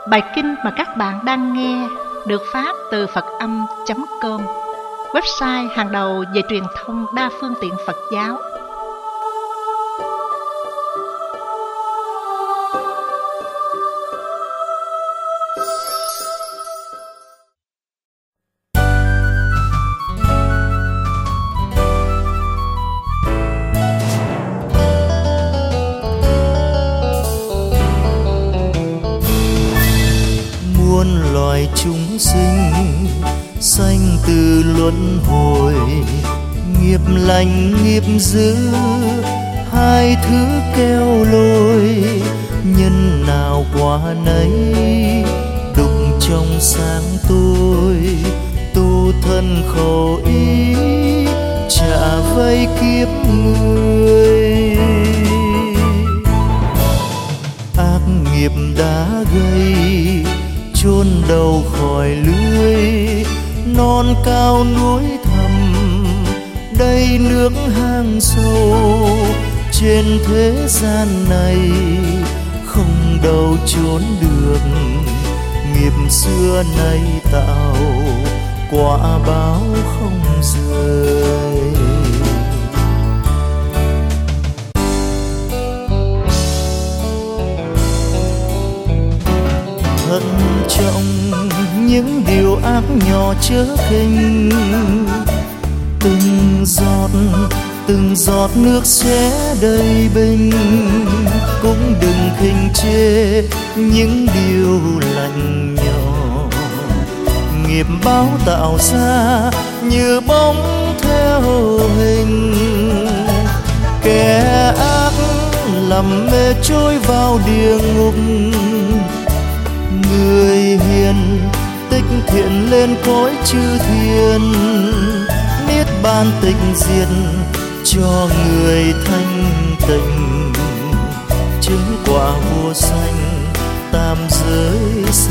Bài kinh mà các bạn đang nghe được phát từ Phật-âm.com, website hàng đầu về truyền thông đa phương tiện Phật giáo. Muôn loài chúng sinh sanh từ luân hồi, nghiệp lành nghiệp dữ hai thứ keo lôi, nhân nào quả nấy đục trong sáng tôi, tu thân khổ ý trả vây kiếp người. Ác nghiệp đã gây chôn đầu khỏi lưới, non cao núi thẳm đây nước hang sâu, trên thế gian này không đâu trốn được, nghiệp xưa nay tạo quả báo không rơi. Thận trọng những điều ác nhỏ chớ khinh, từng giọt nước sẽ đầy bình, cũng đừng khinh chê những điều lành nhỏ, nghiệp báo tạo ra như bóng theo hình, kẻ ác làm mê trôi vào địa ngục, người hiền tích thiện lên cõi chư thiên, niết bàn tịch diệt cho người thanh tịnh, chứng quả vô sanh tam giới